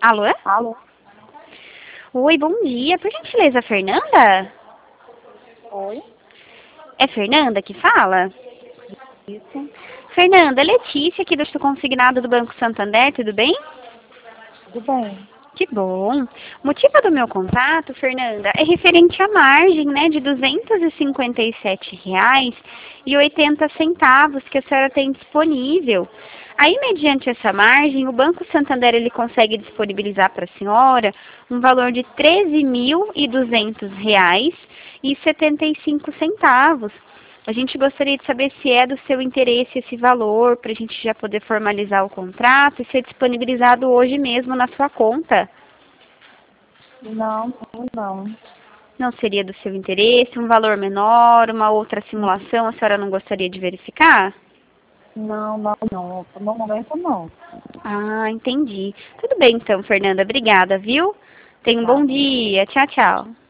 Alô? Alô? Oi, bom dia. Por gentileza, Fernanda? Oi? É Fernanda que fala? Isso. Fernanda, Letícia aqui do Instituto Consignado do Banco Santander, tudo bem? Tudo bem? Que bom. O motivo do meu contato, Fernanda, é referente à margem, né, de R$ 257,80 que a senhora tem disponível. Aí, mediante essa margem, o Banco Santander ele consegue disponibilizar para a senhora um valor de R$ 13.200,75. A gente gostaria de saber se é do seu interesse esse valor, para a gente já poder formalizar o contrato e ser disponibilizado hoje mesmo na sua conta. Não, não. Não seria do seu interesse? Um valor menor, uma outra simulação, a senhora não gostaria de verificar? Não. No momento, não. Ah, entendi. Tudo bem então, Fernanda. Obrigada, viu? Tenha um Tá. bom dia. Tchau, tchau.